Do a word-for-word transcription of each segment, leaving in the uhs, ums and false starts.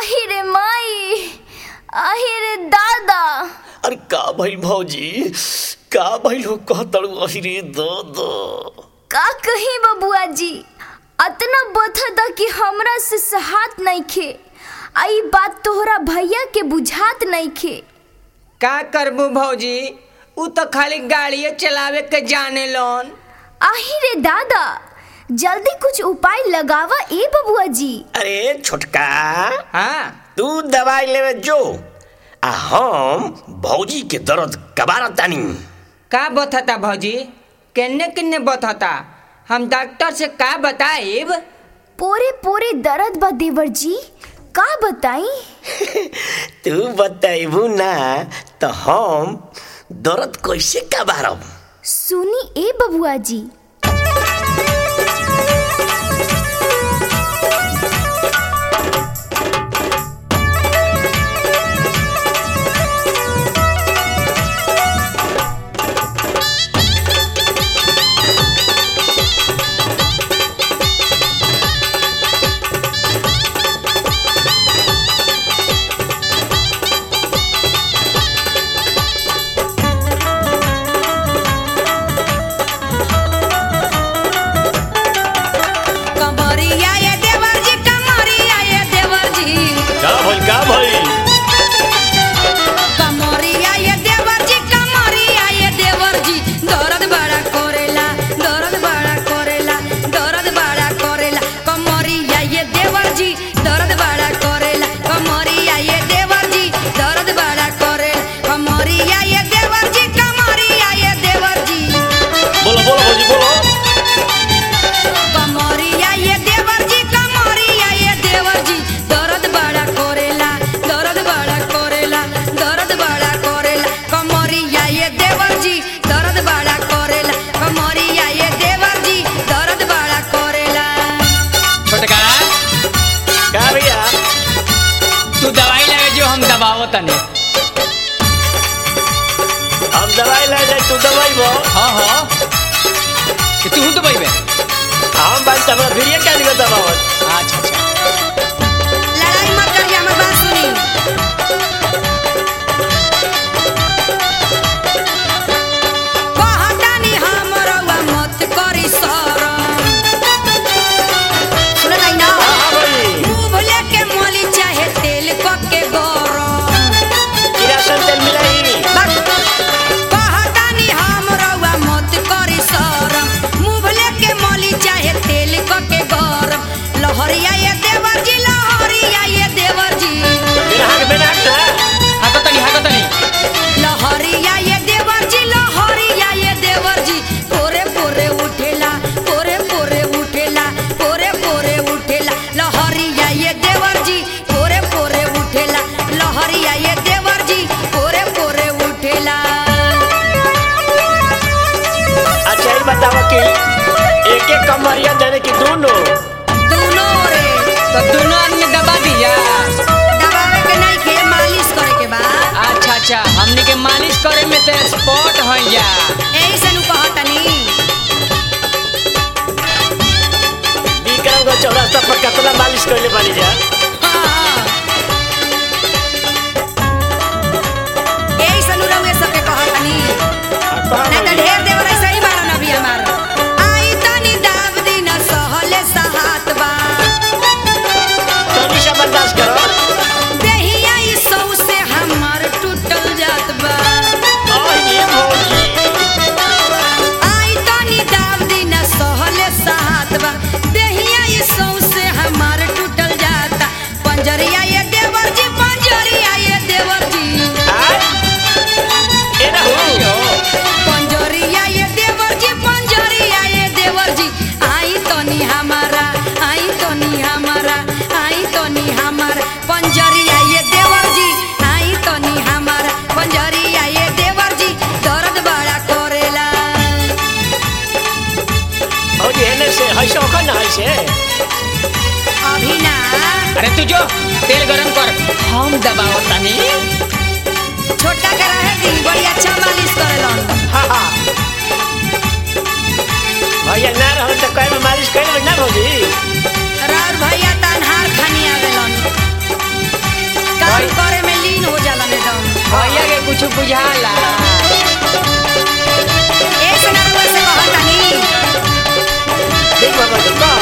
आहिरे माई, आहिरे दादा। अरे का भाई भौजी, का भाई हो कहतड़ू आहिरे दादा। का कही बबुआ जी, अतना बथता कि हमरा से सहात नइखे। आई बात तोहरा भैया के बुझात नइखे। का करबू भौजी, उ तो खाली गाड़िए चलावे के जाने लोन। आहिरे दादा, जल्दी कुछ उपाय लगावा ए बबुआ जी। अरे छोटका, हाँ तू दवाई लेवे जो, आ हम भौजी के दर्द कबारत तानी। का बथता भौजी, केने किन्ने बथता, हम डॉक्टर से का बताएब? पोरे पोरे दर्द बा देवर जी, का बताई? तू बताइबू ना तो हम दर्द कैसे कबारब। सुनी ए बबुआ जी। का भाई कमरिया ये देवर जी, कमरिया ये देवर जी, दर्द बड़ा करेला, दर्द बड़ा करेला, दर्द बड़ा करेला। कमरिया ये देवर जी, दर्द बड़ा करेला, कमरिया ये देवर जी, दर्द बड़ा करेला, कमरिया ये देवर जी, कमरिया ये देवर जी। बोलो बोलो भौजी बोलो। कमरिया ये देवर जी, कमरिया ये देवर जी, दर्द बड़ा करेला, दर्द बड़ा करेला, दर्द बड़ा करेला। कमरिया ये देवर जी, दर्द बड़ा करेला, कमरिया ये देवर जी, दर्द बड़ा करेला। छोटका, का भैया, तू दवाई लगे जो, हम दबावो तने। हम दवाई ले जाए, तू दवाई बो। हाँ हाँ, कि तू दवाई बे। हम बात तब फिर क्या दिखा दबावत। अच्छा अच्छा, लड़ाई मत करिए, हमारी बात सुनी। कहतानी हमरवा मत करी शरम। सुन नहीं ना, हाँ भाई, मुंह लेके मोली चाहे तेल के गरम। किरासन तेल मिलाई। कहतानी हमरवा मत करी शरम, मुंह लेके मोली चाहे तेल के गरम। लहरिया ये देवर जी, लहरिया ये देवर जी, बिना हाथ बिना हाथ ना। हाँ तनी हाँ तनी। लहरिया ये देवर जी, लहरिया ये देवर जी, पोरे पोरे उठेला, पोरे पोरे उठेला, पोरे पोरे उठेला। लहरिया ये देवर जी, पोरे पोरे उठेला, लहरिया ये देवर जी, पोरे पोरे उठेला। अच्छा ये बताओ कि एक एक कमरिया देने की दोनों। दोनों रे, तो दोनों आदमी दबा दिया। दबावे के नहीं खे, मालिश करे के बा। अच्छा अच्छा, हमने के मालिश करे में तो स्पॉट है या। यही से नु कहतनी। विक्रम को चौरास्ता पर कतला मालिश करने वाली जा। हाँ, यही से नु रउए सबके कहतनी। नहीं तो ढेर देवर ऐसा ही बाड़ा ना भी हमार। आई तनी दाब दी न सहले सहात बा। तो निशा बर्दाश्त करो। देहिया ई सौ से हमार टूटल जात बा। और ये भौजी, आई तनी दाब दी न सहले सहात बा। देहिया ई सौ से हमार टूटल जाता। पंजरिया ये देवर जी, पंजरिया ये देवर जी, हाँ? ये ना हो। पंजरिया ये देवर जी, पंजरिया ये देवर जी। आई तनी हमारा, आई तनी हमारा, आई तनी हमारा। पंजरिया ये देवर जी, आई तनी हमारा। पंजरिया ये देवर जी, दर्द बड़ा करेला। और ये ने से है शौक ना है से। अभी ना, अरे तू जो तेल गरम कर, हम दबाओ तनी। छोटा करा है दी, बड़ी अच्छा मालिश करेलन। हाँ हाँ। भैया ना रहो तो कहीं में मालिश कर ना भौजी। राउर भैया तनहार खानी आवेलन। बुझाला। ए सनरवा से कहतानी ठीक बा भौजी का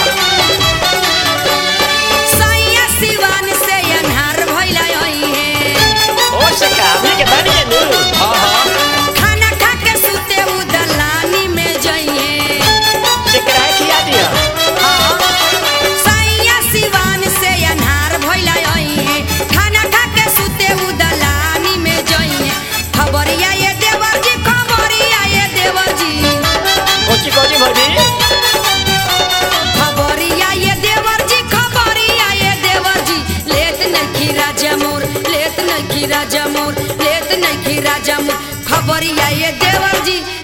सैया सिवान से अन्हार भइला आई है ओ से कामी के बानी नु हां हां खाना खा के सुते उ दलानी में जाइए से करा खिया दिया हाँ सैया सिवान से अन्हार भइला आई है खाना खा के सुते उ दलानी में जाइए खबरिया ये देवर जी खबरिया ये देवर जी कोची कोची भौजी खबरिया ये देवर जी खबरिया ये देवर जी लेत नहीं राजा मोर लेत नहीं राजा मोर लेत नहीं राजा मोर खबरिया ये देवर जी